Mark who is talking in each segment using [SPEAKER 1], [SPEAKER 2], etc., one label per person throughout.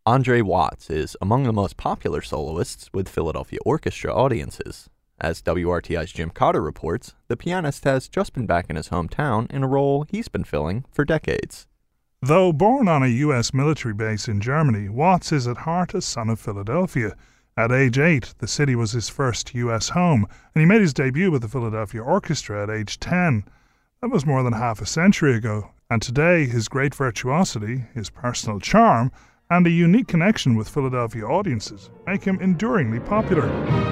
[SPEAKER 1] Andre Watts is among the most popular soloists with Philadelphia orchestra audiences. As WRTI's Jim Cotter reports, the pianist has just been back in his hometown in a role he's been filling for decades.
[SPEAKER 2] Though born on a U.S. military base in Germany, Watts is at heart a son of Philadelphia. At age 8, the city was his first U.S. home, and he made his debut with the Philadelphia Orchestra at age 10. That was more than half a century ago, and today his great virtuosity, his personal charm, and a unique connection with Philadelphia audiences make him enduringly popular.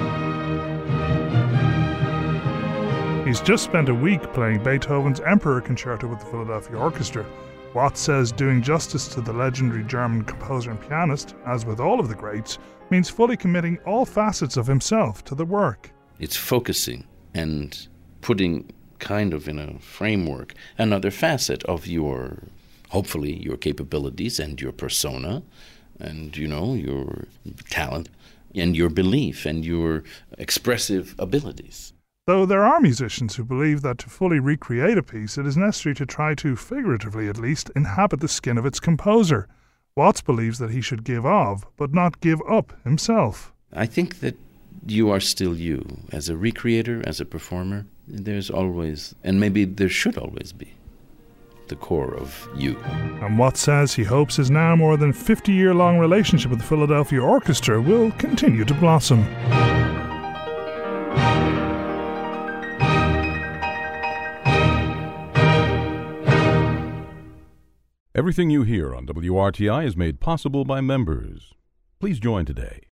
[SPEAKER 2] He's just spent a week playing Beethoven's Emperor Concerto with the Philadelphia Orchestra. Watts says doing justice to the legendary German composer and pianist, as with all of the greats, means fully committing all facets of himself to the work.
[SPEAKER 3] It's focusing and putting kind of in a framework another facet of hopefully your capabilities and your persona and, your talent and your belief and your expressive abilities.
[SPEAKER 2] Though there are musicians who believe that to fully recreate a piece, it is necessary to try to, figuratively at least, inhabit the skin of its composer. Watts believes that he should give of, but not give up himself.
[SPEAKER 3] I think that you are still you. As a recreator, as a performer, there's always, and maybe there should always be, the core of you.
[SPEAKER 2] And Watts says he hopes his now more than 50-year-long relationship with the Philadelphia Orchestra will continue to blossom.
[SPEAKER 4] Everything you hear on WRTI is made possible by members. Please join today.